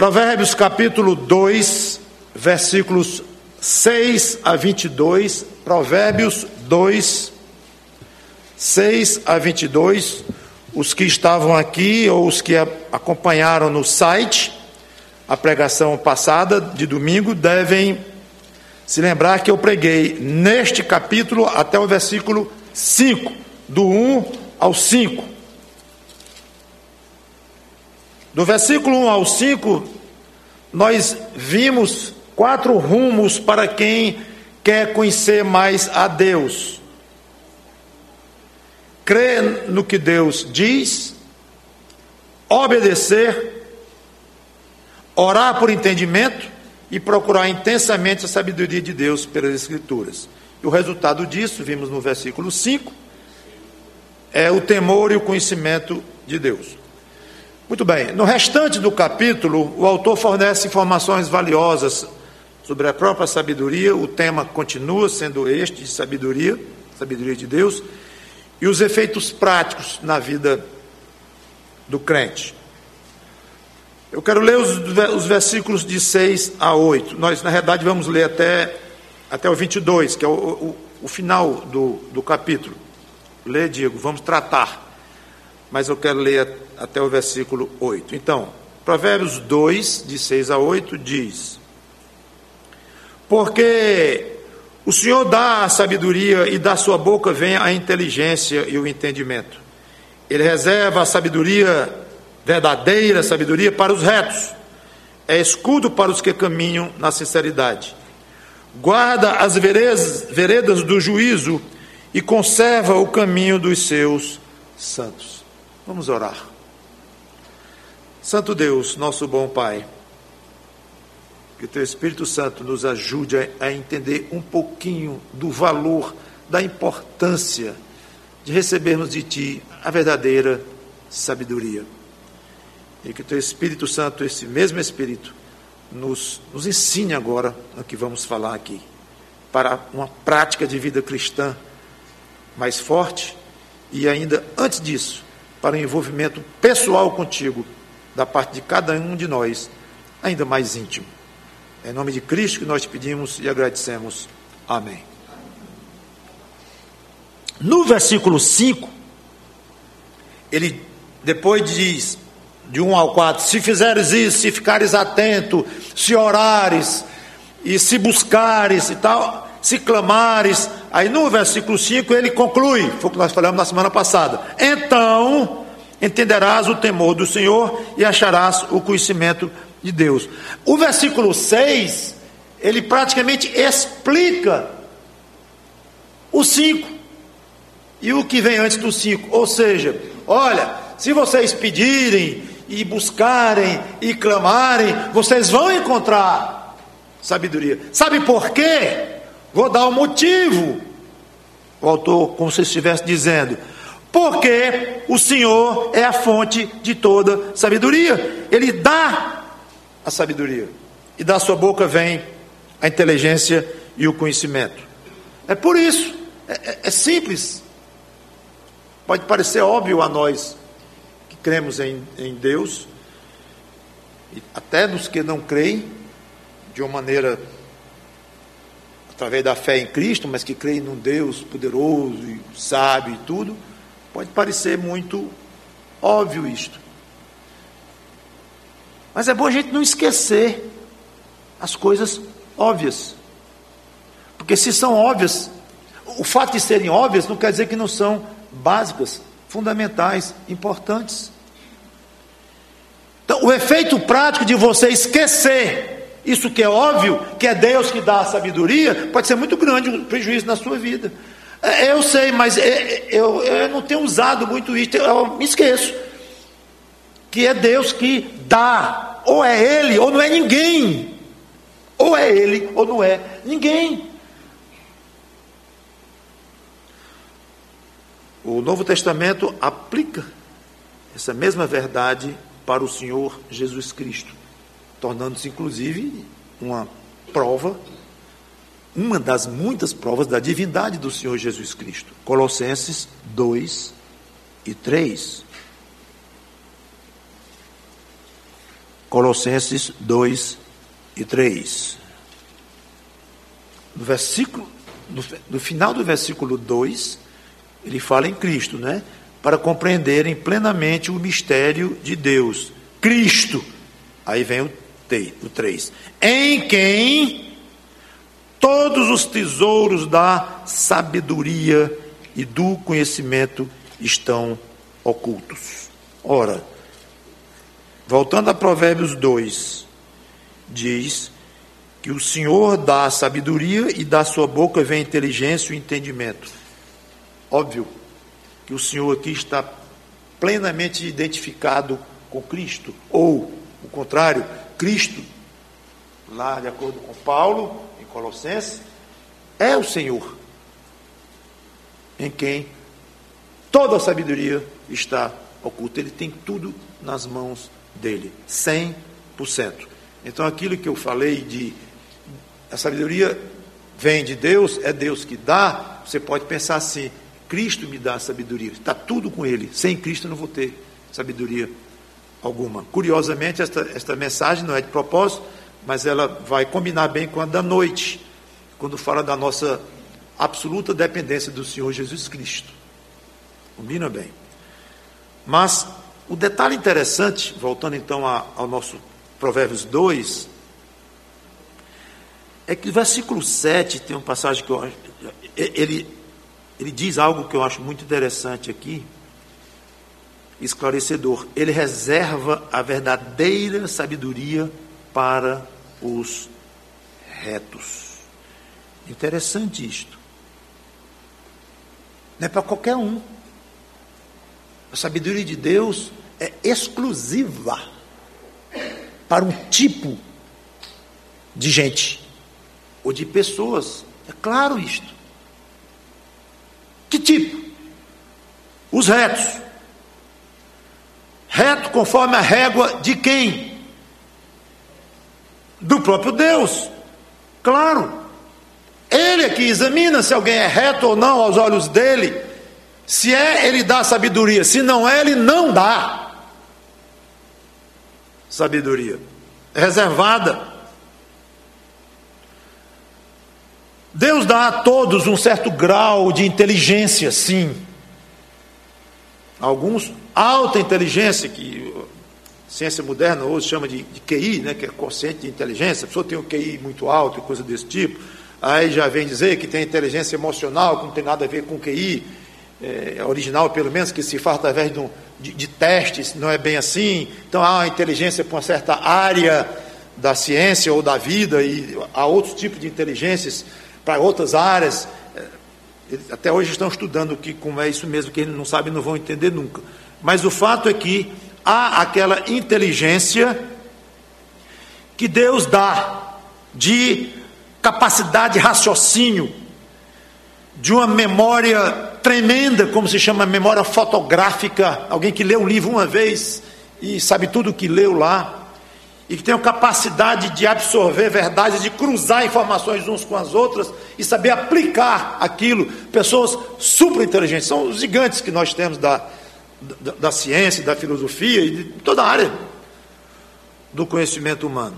Provérbios capítulo 2, versículos 6 a 22, Provérbios 2, 6 a 22, os que estavam aqui ou os que acompanharam no site a pregação passada de domingo devem se lembrar que eu preguei neste capítulo até o versículo 5, do 1 ao 5. Do versículo 1 ao 5, nós vimos 4 rumos para quem quer conhecer mais a Deus: crer no que Deus diz, obedecer, orar por entendimento e procurar intensamente a sabedoria de Deus pelas Escrituras. E o resultado disso, vimos no versículo 5, é o temor e o conhecimento de Deus. Muito bem, no restante do capítulo, o autor fornece informações valiosas sobre a própria sabedoria. O tema continua sendo este, de sabedoria de Deus, e os efeitos práticos na vida do crente. Eu quero ler os versículos de 6 a 8. Nós, na realidade, vamos ler até o 22, que é o final do capítulo. Lê, Diego, vamos tratar. Mas eu quero ler até o versículo 8. Então, Provérbios 2, de 6 a 8, diz: porque o Senhor dá a sabedoria e da sua boca vem a inteligência e o entendimento. Ele reserva a sabedoria, verdadeira sabedoria, para os retos. É escudo para os que caminham na sinceridade. Guarda as veredas do juízo e conserva o caminho dos seus santos. Vamos orar. Santo Deus, nosso bom Pai, que o Teu Espírito Santo nos ajude a entender um pouquinho do valor, da importância de recebermos de Ti a verdadeira sabedoria. E que o Teu Espírito Santo, esse mesmo Espírito, nos ensine agora no que vamos falar aqui, para uma prática de vida cristã mais forte e ainda, antes disso, para um envolvimento pessoal contigo, da parte de cada um de nós, ainda mais íntimo. É em nome de Cristo que nós te pedimos e agradecemos. Amém. No versículo 5, ele depois diz, de 1 ao 4, se fizeres isso, se ficares atento, se orares, e se buscares e tal, se clamares, aí no versículo 5 ele conclui, foi o que nós falamos na semana passada: então entenderás o temor do Senhor e acharás o conhecimento de Deus. O versículo 6, ele praticamente explica o 5 e o que vem antes do 5, ou seja, olha, se vocês pedirem e buscarem e clamarem, vocês vão encontrar sabedoria. Sabe por quê? Vou dar um motivo. O autor, como se estivesse dizendo: porque o Senhor é a fonte de toda sabedoria. Ele dá a sabedoria, e da sua boca vem a inteligência e o conhecimento. É por isso, é simples. Pode parecer óbvio a nós que cremos em Deus, e até nos que não creem, de uma maneira através da fé em Cristo, mas que creem num Deus poderoso e sábio e tudo. Pode parecer muito óbvio isto, mas é bom a gente não esquecer as coisas óbvias, porque se são óbvias, o fato de serem óbvias não quer dizer que não são básicas, fundamentais, importantes. Então, o efeito prático de você esquecer isso que é óbvio, que é Deus que dá a sabedoria, pode ser muito grande o prejuízo na sua vida. Eu sei, mas eu não tenho usado muito isso, eu me esqueço que é Deus que dá, ou é Ele ou não é ninguém, ou é Ele ou não é ninguém. O Novo Testamento aplica essa mesma verdade para o Senhor Jesus Cristo, tornando-se inclusive uma prova, uma das muitas provas da divindade do Senhor Jesus Cristo. Colossenses 2 e 3. Colossenses 2 e 3. No final do versículo 2, ele fala em Cristo, né? Para compreenderem plenamente o mistério de Deus. Cristo. Aí vem o 3. Em quem todos os tesouros da sabedoria e do conhecimento estão ocultos. Ora, voltando a Provérbios 2, diz que o Senhor dá a sabedoria e da sua boca vem a inteligência e o entendimento. Óbvio que o Senhor aqui está plenamente identificado com Cristo, ou, o contrário, Cristo, lá de acordo com Paulo, em Colossenses, é o Senhor, em quem toda a sabedoria está oculta. Ele tem tudo nas mãos dele, 100%. Então aquilo que eu falei de a sabedoria vem de Deus, é Deus que dá, você pode pensar assim, Cristo me dá a sabedoria, está tudo com ele, sem Cristo eu não vou ter sabedoria alguma. Curiosamente, esta mensagem não é de propósito, mas ela vai combinar bem com a da noite, quando fala da nossa absoluta dependência do Senhor Jesus Cristo. Combina bem. Mas o detalhe interessante, voltando então ao nosso Provérbios 2, é que o versículo 7 tem uma passagem que eu acho, ele diz algo que eu acho muito interessante aqui, esclarecedor. Ele reserva a verdadeira sabedoria para os retos. Interessante isto. Não é para qualquer um. A sabedoria de Deus é exclusiva para um tipo de gente ou de pessoas. É claro isto. Que tipo? Os retos. Reto conforme a régua de quem? Do próprio Deus. Claro. Ele é que examina se alguém é reto ou não aos olhos dele. Se é, ele dá sabedoria. Se não é, ele não dá sabedoria. É reservada. Deus dá a todos um certo grau de inteligência, sim. Alguns, alta inteligência, que a ciência moderna hoje chama de QI, né, que é quociente de inteligência. A pessoa tem um QI muito alto e coisa desse tipo. Aí já vem dizer que tem inteligência emocional, que não tem nada a ver com QI, original pelo menos, que se faz através de testes, não é bem assim. Então há uma inteligência para uma certa área da ciência ou da vida, e há outros tipos de inteligências para outras áreas. Até hoje estão estudando como é isso mesmo, que eles não sabem, não vão entender nunca. Mas o fato é que há aquela inteligência que Deus dá, de capacidade de raciocínio, de uma memória tremenda, como se chama memória fotográfica, alguém que lê um livro uma vez e sabe tudo o que leu lá, e que tem a capacidade de absorver verdades, de cruzar informações uns com as outras e saber aplicar aquilo. Pessoas super inteligentes, são os gigantes que nós temos da ciência, da filosofia e de toda a área do conhecimento humano.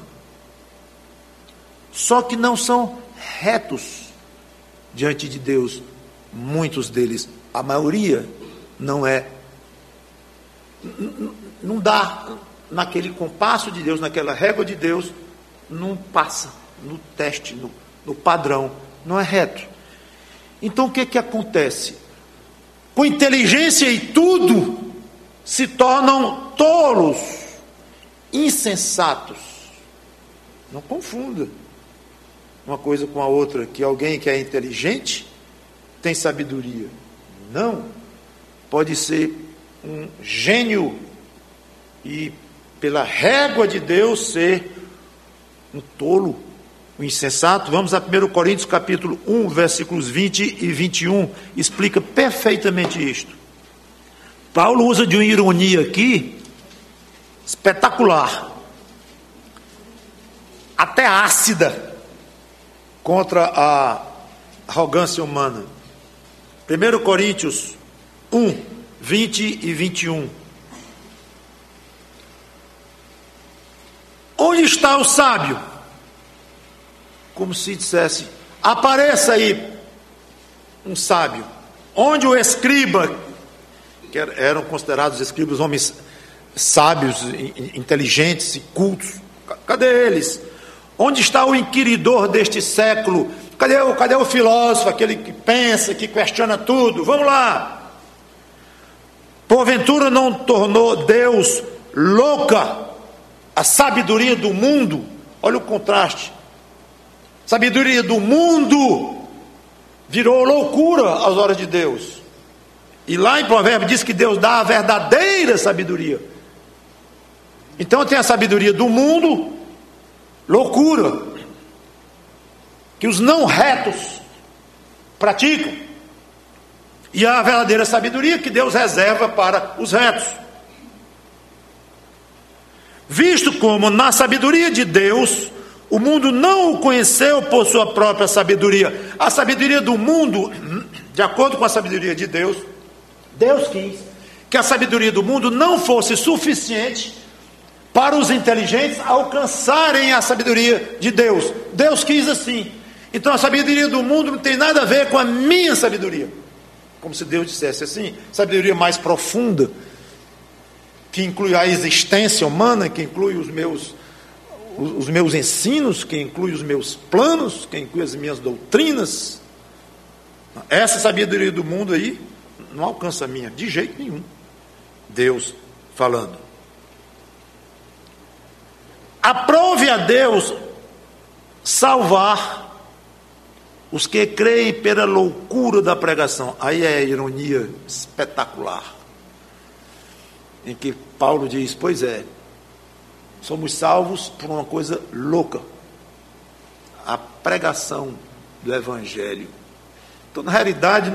Só que não são retos diante de Deus, muitos deles, a maioria não é, não dá naquele compasso de Deus, naquela régua de Deus, não passa no teste, no padrão, não é reto. Então o que acontece? Com inteligência e tudo, se tornam tolos, insensatos. Não confunda uma coisa com a outra, que alguém que é inteligente tem sabedoria. Não. Pode ser um gênio e, pela régua de Deus, ser um tolo, um insensato. Vamos a 1 Coríntios capítulo 1, versículos 20 e 21, explica perfeitamente isto. Paulo usa de uma ironia aqui, espetacular, até ácida, contra a arrogância humana. 1 Coríntios 1, 20 e 21. Onde está o sábio? Como se dissesse: apareça aí um sábio. Onde o escriba, que eram considerados escribas homens sábios, inteligentes e cultos, cadê eles? Onde está o inquiridor deste século? Cadê o filósofo, aquele que pensa, que questiona tudo? Vamos lá. Porventura não tornou Deus louca a sabedoria do mundo? Olha o contraste. Sabedoria do mundo virou loucura às horas de Deus. E lá em Provérbios diz que Deus dá a verdadeira sabedoria. Então tem a sabedoria do mundo, loucura, que os não retos praticam, e a verdadeira sabedoria que Deus reserva para os retos. Visto como na sabedoria de Deus o mundo não o conheceu por sua própria sabedoria. A sabedoria do mundo, de acordo com a sabedoria de Deus, Deus quis que a sabedoria do mundo não fosse suficiente para os inteligentes alcançarem a sabedoria de Deus. Deus quis assim. Então a sabedoria do mundo não tem nada a ver com a minha sabedoria. Como se Deus dissesse assim, sabedoria mais profunda, que inclui a existência humana, que inclui os meus ensinos, que inclui os meus planos, que inclui as minhas doutrinas. Essa sabedoria do mundo aí não alcança a minha, de jeito nenhum. Deus falando. Aprove a Deus salvar os que creem pela loucura da pregação. Aí é a ironia espetacular, em que Paulo diz: pois é, somos salvos por uma coisa louca, a pregação do Evangelho. Então, na realidade,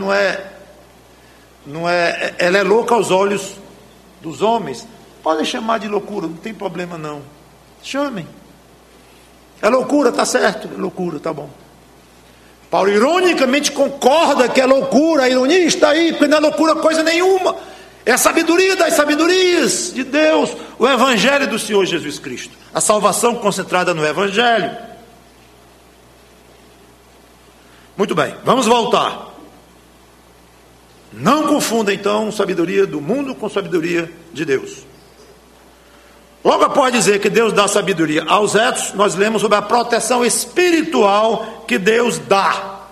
ela é louca aos olhos dos homens. Podem chamar de loucura, não tem problema não. Chamem. É loucura, tá certo, é loucura, tá bom. Paulo ironicamente concorda que é loucura, a ironia está aí, porque não é loucura coisa nenhuma. É a sabedoria das sabedorias de Deus, o Evangelho do Senhor Jesus Cristo, a salvação concentrada no Evangelho. Muito bem, vamos voltar. Não confunda então sabedoria do mundo com sabedoria de Deus. Logo após dizer que Deus dá sabedoria aos retos, nós lemos sobre a proteção espiritual que Deus dá.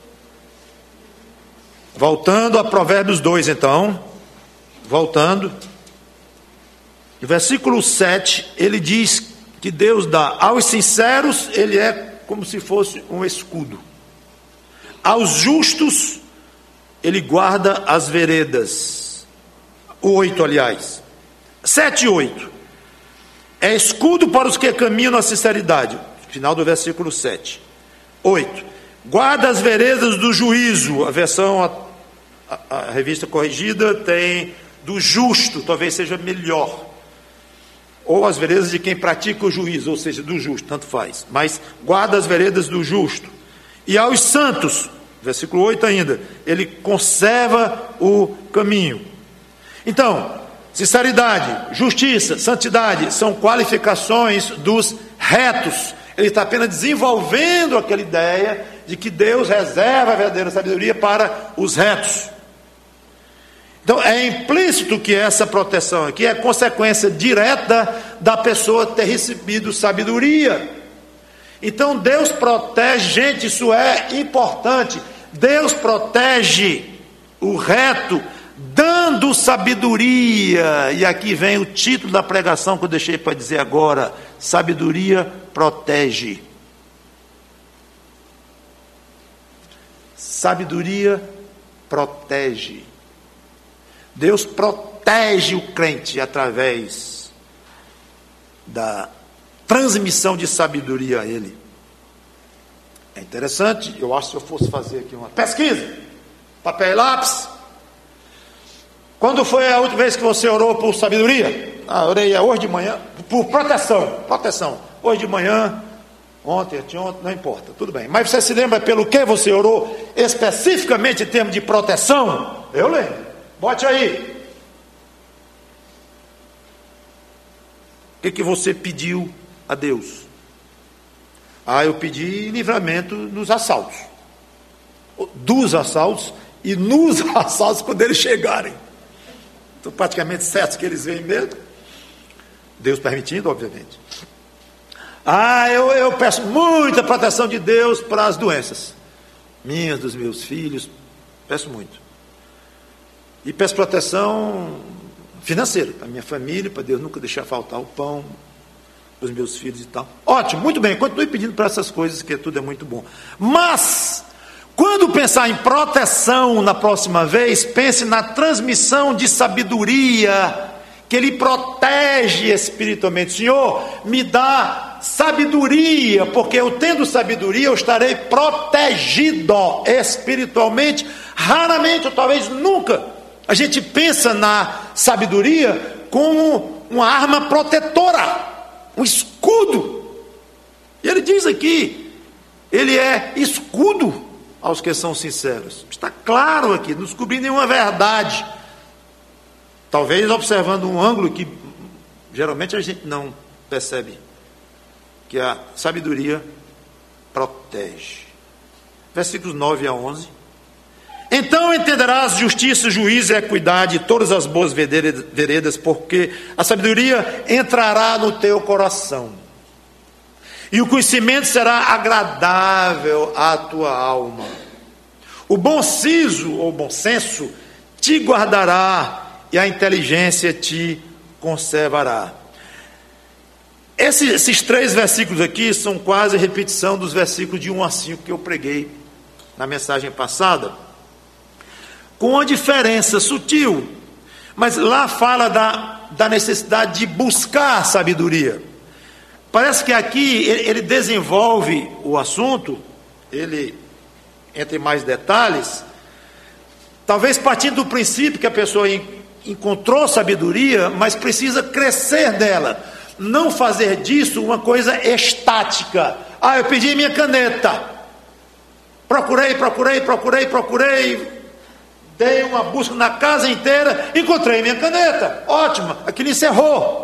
Voltando a Provérbios 2 então, voltando, no versículo 7, ele diz que Deus dá aos sinceros, ele é como se fosse um escudo. Aos justos, ele guarda as veredas. O 8, aliás. 7 e 8. É escudo para os que caminham na sinceridade. Final do versículo 7. 8. Guarda as veredas do juízo. A versão, a revista corrigida tem do justo, talvez seja melhor. Ou as veredas de quem pratica o juízo, ou seja, do justo, tanto faz. Mas guarda as veredas do justo. E aos santos, versículo 8 ainda, ele conserva o caminho. Então, sinceridade, justiça, santidade são qualificações dos retos. Ele está apenas desenvolvendo aquela ideia de que Deus reserva a verdadeira sabedoria para os retos. Então é implícito que essa proteção aqui é consequência direta da pessoa ter recebido sabedoria. Então Deus protege, gente, isso é importante. Deus protege o reto dando sabedoria. E aqui vem o título da pregação que eu deixei para dizer agora: sabedoria protege. Sabedoria protege. Deus protege o crente através da transmissão de sabedoria a ele. É interessante, eu acho que se eu fosse fazer aqui uma pesquisa, papel e lápis. Quando foi a última vez que você orou por sabedoria? Orei hoje de manhã, por proteção. Hoje de manhã, ontem, anteontem, não importa, tudo bem. Mas você se lembra pelo que você orou, especificamente em termos de proteção? Eu lembro. Bote aí. O que você pediu a Deus. Eu pedi livramento nos assaltos. Dos assaltos e nos assaltos quando eles chegarem. Estou praticamente certo que eles vêm mesmo. Deus permitindo, obviamente. Eu peço muita proteção de Deus para as doenças. Minhas, dos meus filhos. Peço muito. E peço proteção financeira para minha família, para Deus nunca deixar faltar o pão para os meus filhos e tal. Ótimo, muito bem, continue pedindo para essas coisas, que tudo é muito bom. Mas, quando pensar em proteção na próxima vez, pense na transmissão de sabedoria, que Ele protege espiritualmente. Senhor, me dá sabedoria, porque eu tendo sabedoria, eu estarei protegido espiritualmente. Raramente, ou talvez nunca, a gente pensa na sabedoria como uma arma protetora, um escudo. E ele diz aqui, ele é escudo aos que são sinceros. Está claro aqui, não descobri nenhuma verdade. Talvez observando um ângulo que geralmente a gente não percebe, que a sabedoria protege. Versículos 9 a 11. Então entenderás justiça, juízo e equidade, todas as boas veredas, porque a sabedoria entrará no teu coração, e o conhecimento será agradável à tua alma. O bom siso, ou bom senso, te guardará, e a inteligência te conservará. Esses 3 versículos aqui são quase repetição dos versículos de 1 a 5 que eu preguei na mensagem passada, com uma diferença sutil, mas lá fala da necessidade de buscar sabedoria. Parece que aqui ele desenvolve o assunto, ele entra em mais detalhes, talvez partindo do princípio que a pessoa encontrou sabedoria, mas precisa crescer dela, não fazer disso uma coisa estática. Eu pedi minha caneta, procurei, dei uma busca na casa inteira, encontrei minha caneta, ótima, aquilo encerrou,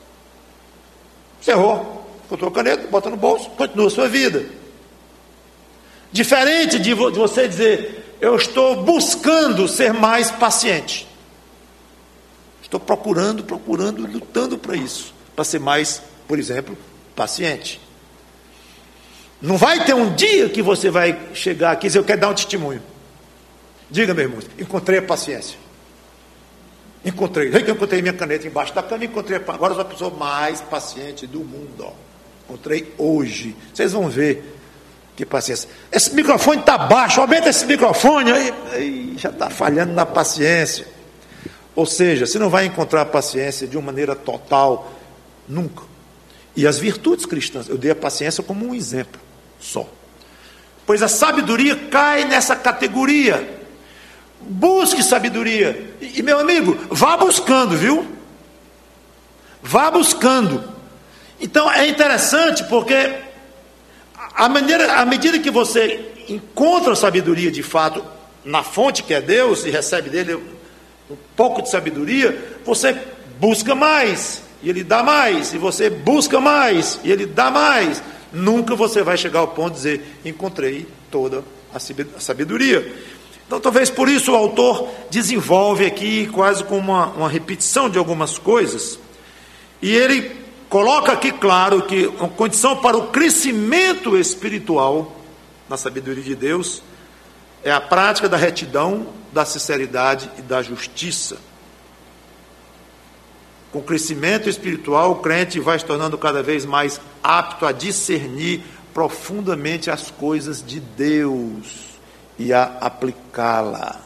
encontrou a caneta, bota no bolso, continua a sua vida. Diferente de você dizer, eu estou buscando ser mais paciente, estou procurando, lutando para isso, para ser mais, por exemplo, paciente. Não vai ter um dia que você vai chegar aqui e dizer, eu quero dar um testemunho. Diga, meu irmão, encontrei a paciência. Encontrei minha caneta embaixo da cama, agora eu sou a pessoa mais paciente do mundo. Encontrei hoje. Vocês vão ver que paciência. Esse microfone está baixo, aumenta esse microfone, aí já está falhando na paciência. Ou seja, você não vai encontrar a paciência de uma maneira total, nunca. E as virtudes cristãs, eu dei a paciência como um exemplo só. Pois a sabedoria cai nessa categoria. Busque sabedoria. E meu amigo, vá buscando, viu? Vá buscando. Então é interessante porque à medida que você encontra sabedoria de fato na fonte que é Deus e recebe dele um pouco de sabedoria, você busca mais e ele dá mais, e você busca mais e ele dá mais. Nunca você vai chegar ao ponto de dizer, encontrei toda a sabedoria. Então talvez por isso o autor desenvolve aqui quase como uma repetição de algumas coisas, e ele coloca aqui claro que a condição para o crescimento espiritual na sabedoria de Deus é a prática da retidão, da sinceridade e da justiça. Com o crescimento espiritual, o crente vai se tornando cada vez mais apto a discernir profundamente as coisas de Deus e a aplicá-la.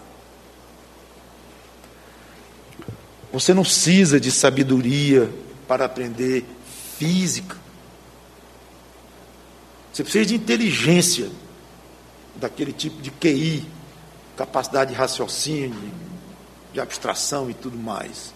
Você não precisa de sabedoria para aprender física. Você precisa de inteligência, daquele tipo de QI, capacidade de raciocínio, de abstração e tudo mais.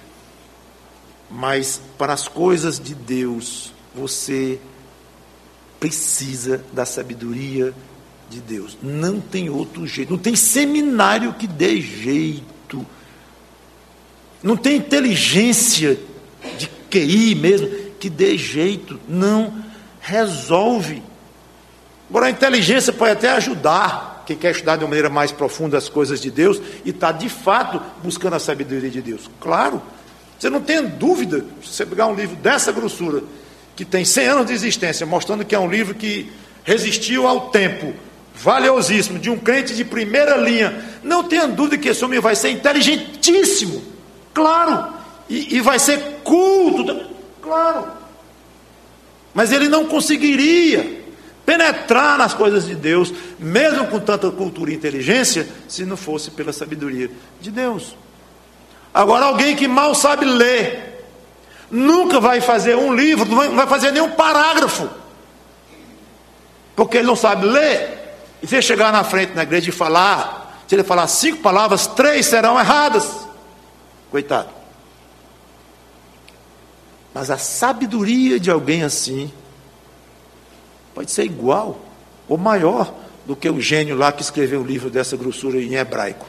Mas para as coisas de Deus, você precisa da sabedoria de Deus. Não tem outro jeito. Não tem seminário que dê jeito. Não tem inteligência de QI mesmo que dê jeito, não resolve. Agora, a inteligência pode até ajudar quem quer estudar de uma maneira mais profunda as coisas de Deus e está de fato buscando a sabedoria de Deus. Claro, você não tem dúvida, se você pegar um livro dessa grossura, que tem 100 anos de existência, mostrando que é um livro que resistiu ao tempo, valiosíssimo, de um crente de primeira linha, não tenha dúvida que esse homem vai ser inteligentíssimo, claro, e vai ser culto, claro, mas ele não conseguiria penetrar nas coisas de Deus, mesmo com tanta cultura e inteligência, se não fosse pela sabedoria de Deus. Agora, alguém que mal sabe ler, nunca vai fazer um livro, não vai fazer nenhum parágrafo, porque ele não sabe ler. E se ele chegar na frente na igreja e falar, se ele falar 5 palavras, 3 serão erradas. Coitado. Mas a sabedoria de alguém assim pode ser igual ou maior do que o gênio lá que escreveu um livro dessa grossura em hebraico.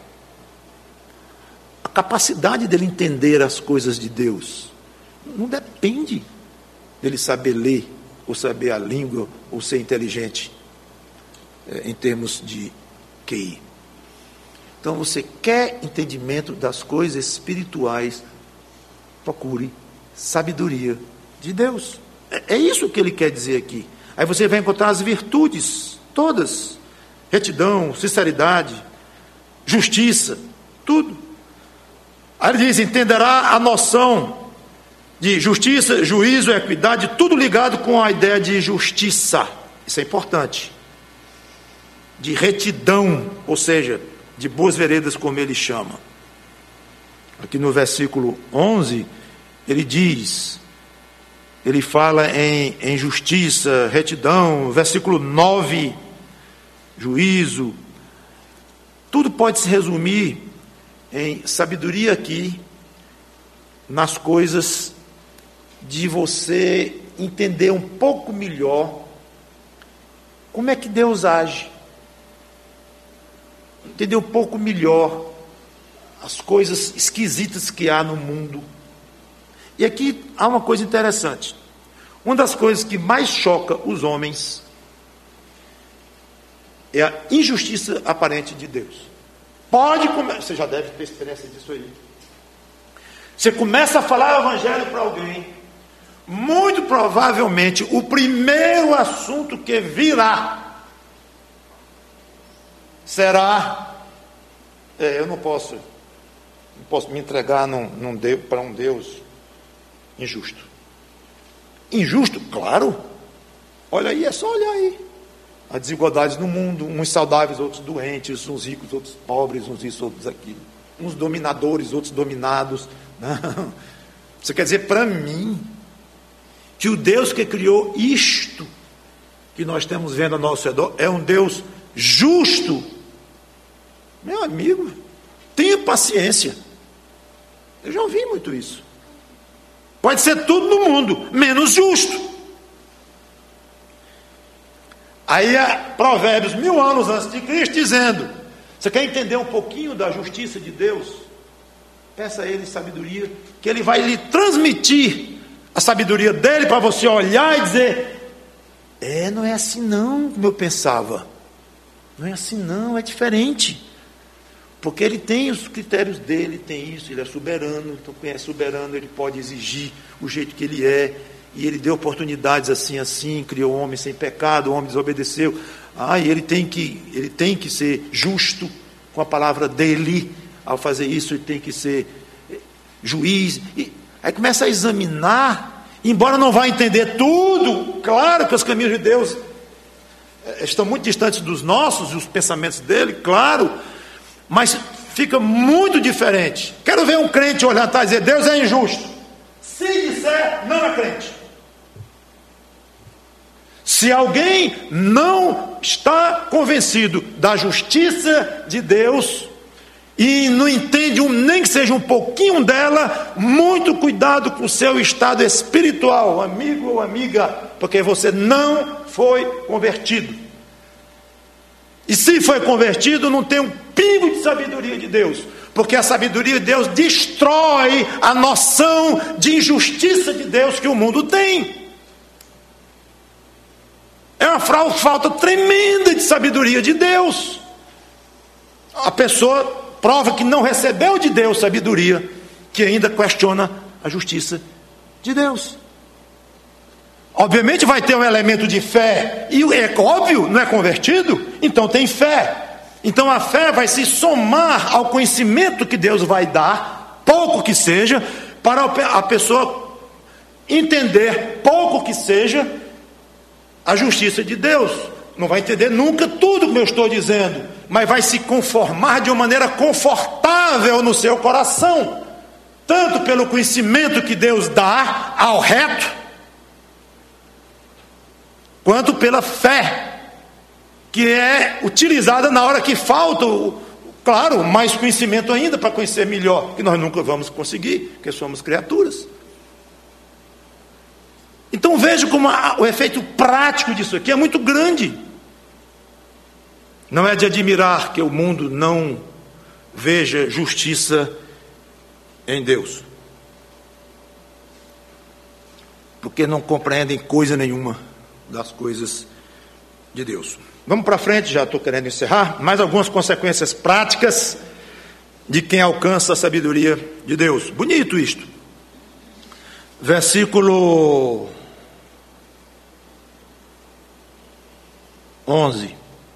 A capacidade dele entender as coisas de Deus não depende dele saber ler, ou saber a língua, ou ser inteligente, em termos de QI. Então, você quer entendimento das coisas espirituais, procure sabedoria de Deus. É isso que ele quer dizer aqui. Aí você vai encontrar as virtudes todas: retidão, sinceridade, justiça, tudo. Aí ele diz: entenderá a noção de justiça, juízo, equidade, tudo ligado com a ideia de justiça. Isso é importante. De retidão, ou seja, de boas veredas, como ele chama. Aqui no versículo 11, ele diz, ele fala em justiça, retidão. Versículo 9, juízo. Tudo pode se resumir em sabedoria aqui, nas coisas de você entender um pouco melhor como é que Deus age, entender um pouco melhor as coisas esquisitas que há no mundo. E aqui há uma coisa interessante. Uma das coisas que mais choca os homens é a injustiça aparente de Deus. Você já deve ter experiência disso aí. Você começa a falar o evangelho para alguém, muito provavelmente o primeiro assunto que virá será: eu não posso me entregar para um Deus injusto. Injusto? Claro. Olha aí, é só olhar aí. As desigualdades no mundo, uns saudáveis, outros doentes, uns ricos, outros pobres, uns isso, outros aquilo. Uns dominadores, outros dominados. Não. Você quer dizer para mim que o Deus que criou isto que nós estamos vendo ao nosso redor é um Deus justo? Meu amigo, tenha paciência. Eu já ouvi muito isso. Pode ser tudo no mundo, menos justo. Aí Provérbios, 1000 anos antes de Cristo, dizendo: você quer entender um pouquinho da justiça de Deus? Peça a Ele sabedoria, que Ele vai lhe transmitir a sabedoria dele para você olhar e dizer: não é assim não como eu pensava. Não é assim não, é diferente. Porque Ele tem os critérios dele, tem isso, Ele é soberano. Então quem é soberano, Ele pode exigir o jeito que Ele é. E Ele deu oportunidades assim, criou o homem sem pecado, o homem desobedeceu. E Ele tem que ser justo com a palavra dele. Ao fazer isso, Ele tem que ser juiz. E aí começa a examinar, embora não vá entender tudo. Claro que os caminhos de Deus estão muito distantes dos nossos, e os pensamentos dele, claro, mas fica muito diferente. Quero ver um crente olhar atrás e dizer: Deus é injusto. Se disser, não é crente. Se alguém não está convencido da justiça de Deus e não entende nem que seja um pouquinho dela, muito cuidado com o seu estado espiritual, amigo ou amiga, porque você não foi convertido. E se foi convertido, não tem um pingo de sabedoria de Deus, porque a sabedoria de Deus destrói a noção de injustiça de Deus que o mundo tem. É uma falta tremenda de sabedoria de Deus. A pessoa prova que não recebeu de Deus sabedoria, que ainda questiona a justiça de Deus. Obviamente vai ter um elemento de fé, e é óbvio, não é convertido, então tem fé. Então a fé vai se somar ao conhecimento que Deus vai dar, pouco que seja, para a pessoa entender, pouco que seja, a justiça de Deus. Não vai entender nunca tudo que eu estou dizendo, mas vai se conformar de uma maneira confortável no seu coração, tanto pelo conhecimento que Deus dá ao reto, quanto pela fé que é utilizada na hora que falta, claro, mais conhecimento ainda para conhecer melhor, que nós nunca vamos conseguir, porque somos criaturas. Então veja como o efeito prático disso aqui é muito grande. Não é de admirar que o mundo não veja justiça em Deus, porque não compreendem coisa nenhuma das coisas de Deus. Vamos para frente, já estou querendo encerrar. Mais algumas consequências práticas de quem alcança a sabedoria de Deus. Bonito isto. Versículo 11,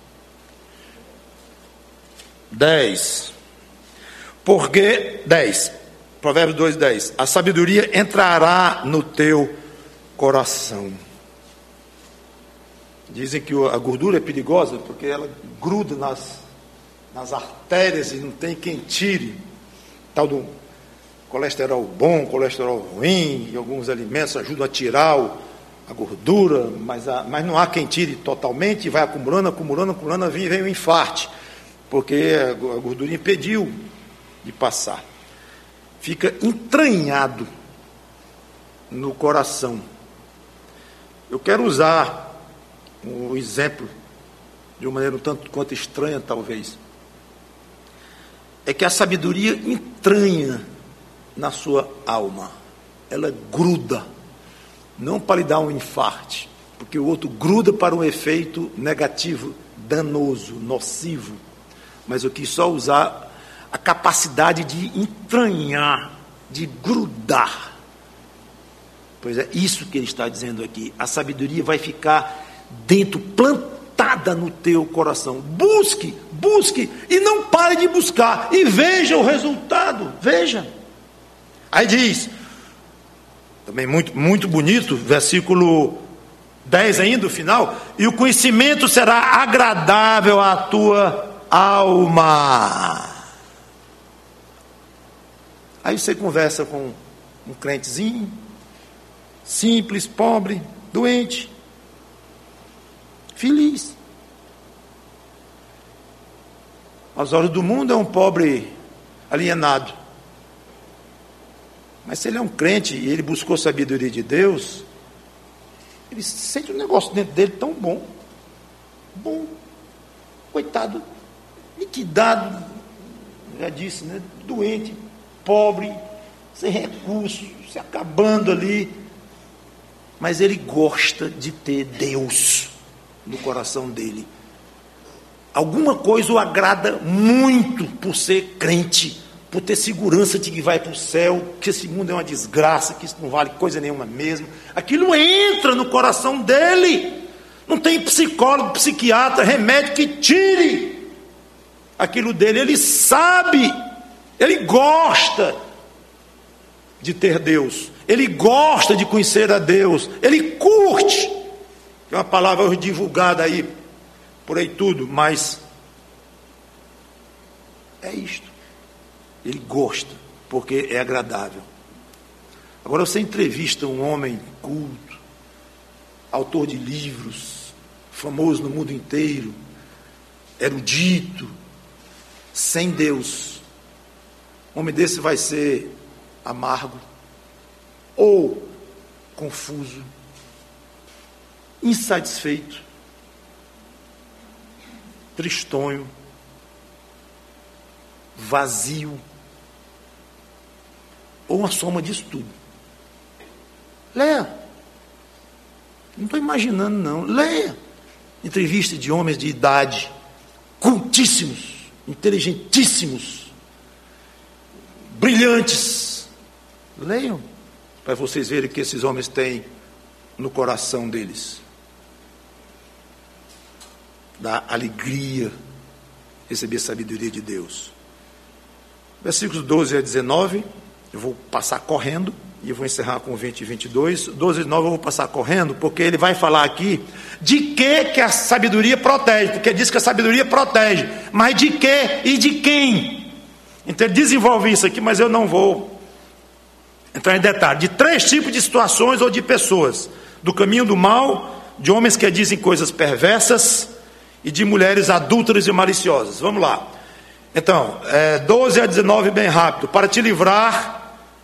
10. Porque, 10, Provérbios 2, 10. A sabedoria entrará no teu coração. Dizem que a gordura é perigosa porque ela gruda nas artérias e não tem quem tire. Tal do colesterol bom, colesterol ruim, e alguns alimentos ajudam a tirar a gordura, mas não há quem tire totalmente, e vai acumulando, vem o infarte, porque a gordura impediu de passar. Fica entranhado no coração. Eu quero usar um exemplo de uma maneira um tanto quanto estranha, talvez. É que a sabedoria entranha na sua alma. Ela gruda, não para lhe dar um infarte, porque o outro gruda para um efeito negativo, danoso, nocivo. Mas eu quis só usar a capacidade de entranhar, de grudar. Pois é isso que ele está dizendo aqui. A sabedoria vai ficar dentro, plantada no teu coração. Busque e não pare de buscar, e veja o resultado, veja. Aí diz, também muito, muito bonito, versículo 10 ainda, o final: e o conhecimento será agradável à tua alma. Aí você conversa com um crentezinho, simples, pobre, doente, feliz. Aos olhos do mundo é um pobre alienado. Mas se ele é um crente e ele buscou sabedoria de Deus, ele sente um negócio dentro dele tão bom. Bom. Coitado, liquidado, já disse, né? Doente, pobre, sem recursos, se acabando ali. Mas ele gosta de ter Deus no coração dele. Alguma coisa o agrada muito por ser crente, por ter segurança de que vai para o céu, que esse mundo é uma desgraça, que isso não vale coisa nenhuma mesmo. Aquilo entra no coração dele. Não tem psicólogo, psiquiatra, remédio que tire aquilo dele. Ele sabe, ele gosta de ter Deus, ele gosta de conhecer a Deus, ele curte. É uma palavra hoje divulgada aí, por aí tudo, mas é isto. Ele gosta, porque é agradável. Agora você entrevista um homem culto, autor de livros, famoso no mundo inteiro, erudito, sem Deus. Um homem desse vai ser amargo, ou confuso, insatisfeito, tristonho, vazio, ou uma soma disso tudo. Leia. Não estou imaginando, não. Leia. Entrevista de homens de idade, cultíssimos, inteligentíssimos, brilhantes. Leiam, para vocês verem o que esses homens têm no coração deles. Dá alegria receber a sabedoria de Deus. Versículos 12 a 19, eu vou passar correndo, e eu vou encerrar com 20 e 22. 12 e 19 eu vou passar correndo, porque ele vai falar aqui de que a sabedoria protege, porque diz que a sabedoria protege, mas de que e de quem? Então ele desenvolve isso aqui, mas eu não vou entrar em detalhe. De 3 tipos de situações ou de pessoas: do caminho do mal, de homens que dizem coisas perversas, e de mulheres adúlteras e maliciosas. Vamos lá. Então, 12 a 19, bem rápido. Para te livrar,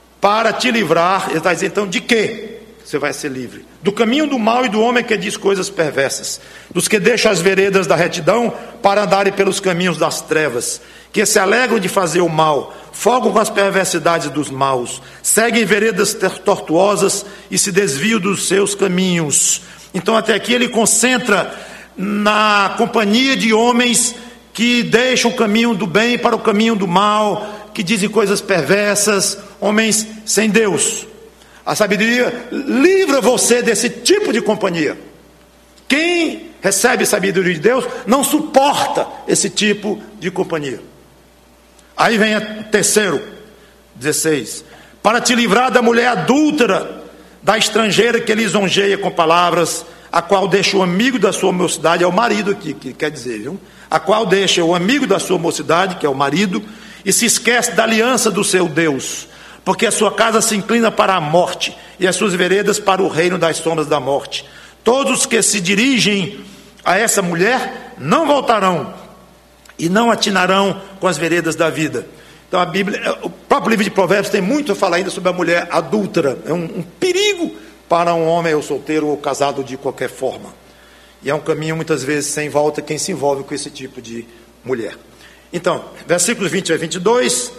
ele está dizendo, então, de quê você vai ser livre? Do caminho do mal e do homem que diz coisas perversas, dos que deixam as veredas da retidão para andarem pelos caminhos das trevas, que se alegram de fazer o mal, folgam com as perversidades dos maus, seguem veredas tortuosas e se desviam dos seus caminhos. Então, até aqui ele concentra na companhia de homens que deixam o caminho do bem para o caminho do mal, que dizem coisas perversas, homens sem Deus. A sabedoria livra você desse tipo de companhia. Quem recebe a sabedoria de Deus não suporta esse tipo de companhia. Aí vem o terceiro, 16. Para te livrar da mulher adúltera, da estrangeira que lisonjeia com palavras, a qual deixa o amigo da sua mocidade, é o marido aqui, que quer dizer, viu? A qual deixa o amigo da sua mocidade, que é o marido, e se esquece da aliança do seu Deus, porque a sua casa se inclina para a morte, e as suas veredas para o reino das sombras da morte. Todos que se dirigem a essa mulher não voltarão, e não atinarão com as veredas da vida. Então a Bíblia, o próprio livro de Provérbios tem muito a falar ainda sobre a mulher adúltera. É um perigo para um homem ou solteiro ou casado de qualquer forma. E é um caminho muitas vezes sem volta quem se envolve com esse tipo de mulher. Então, versículos 20 a 22.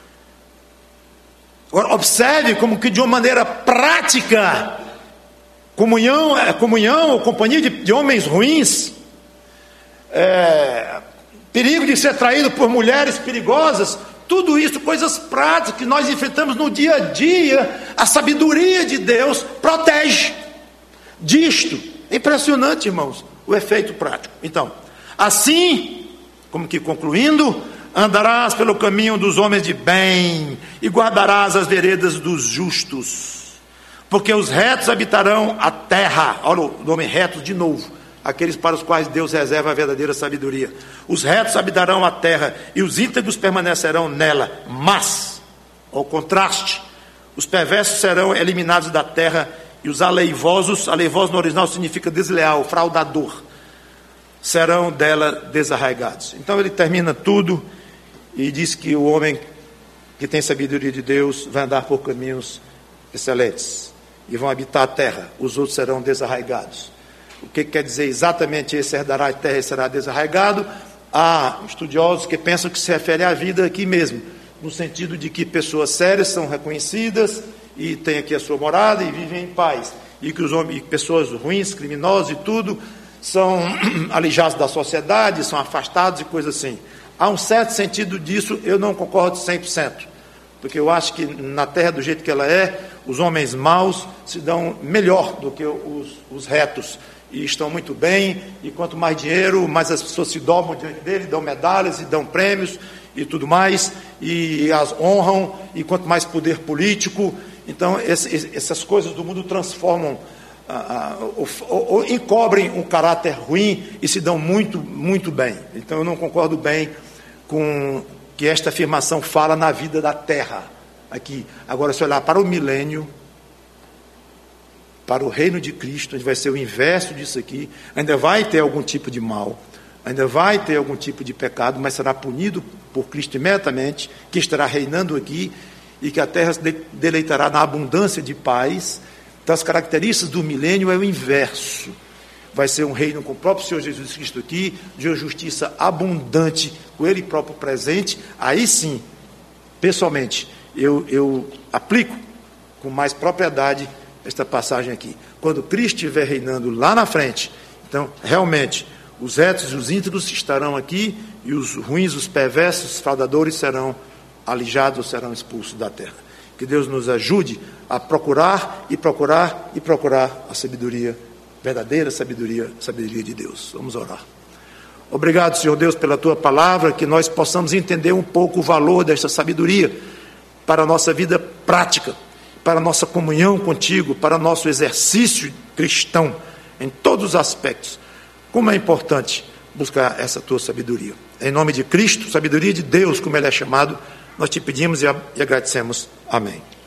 Agora, observe como que de uma maneira prática, comunhão ou companhia de homens ruins, perigo de ser traído por mulheres perigosas, tudo isso, coisas práticas que nós enfrentamos no dia a dia, a sabedoria de Deus protege disto. É impressionante, irmãos, o efeito prático. Então, assim, como que concluindo, andarás pelo caminho dos homens de bem e guardarás as veredas dos justos, porque os retos habitarão a terra. Olha o nome retos de novo, aqueles para os quais Deus reserva a verdadeira sabedoria. Os retos habitarão a terra e os íntegros permanecerão nela, mas, ao contraste, os perversos serão eliminados da terra e os aleivosos no original significa desleal, fraudador, serão dela desarraigados. Então ele termina tudo e diz que o homem que tem sabedoria de Deus vai andar por caminhos excelentes e vão habitar a terra, os outros serão desarraigados. O que quer dizer exatamente esse herdará a terra e será desarraigado? Há estudiosos que pensam que se refere à vida aqui mesmo, no sentido de que pessoas sérias são reconhecidas e têm aqui a sua morada e vivem em paz, e que pessoas ruins, criminosos e tudo, são alijados da sociedade, são afastados e coisas assim. Há um certo sentido disso, eu não concordo 100%, porque eu acho que na terra do jeito que ela é, os homens maus se dão melhor do que os retos, e estão muito bem, e quanto mais dinheiro, mais as pessoas se dobram diante dele, dão medalhas e dão prêmios e tudo mais, e as honram, e quanto mais poder político. Então essas coisas do mundo transformam ou encobrem um caráter ruim e se dão muito, muito bem. Então eu não concordo bem com que esta afirmação fala na vida da terra aqui. Agora, se olhar para o milênio, para o reino de Cristo, onde vai ser o inverso disso aqui, ainda vai ter algum tipo de mal, ainda vai ter algum tipo de pecado, mas será punido por Cristo imediatamente, que estará reinando aqui, e que a terra se deleitará na abundância de paz. Então as características do milênio é o inverso. Vai ser um reino com o próprio Senhor Jesus Cristo aqui, de uma justiça abundante, com Ele próprio presente. Aí sim, pessoalmente, eu aplico com mais propriedade esta passagem aqui. Quando Cristo estiver reinando lá na frente, então, realmente, os retos e os íntegros estarão aqui, e os ruins, os perversos, os fraudadores serão alijados, serão expulsos da terra. Que Deus nos ajude a procurar e procurar e procurar a sabedoria, verdadeira sabedoria de Deus. Vamos orar. Obrigado, Senhor Deus, pela Tua palavra, que nós possamos entender um pouco o valor desta sabedoria para a nossa vida prática, para a nossa comunhão contigo, para o nosso exercício cristão, em todos os aspectos. Como é importante buscar essa Tua sabedoria. Em nome de Cristo, sabedoria de Deus, como Ele é chamado, nós te pedimos e agradecemos. Amém.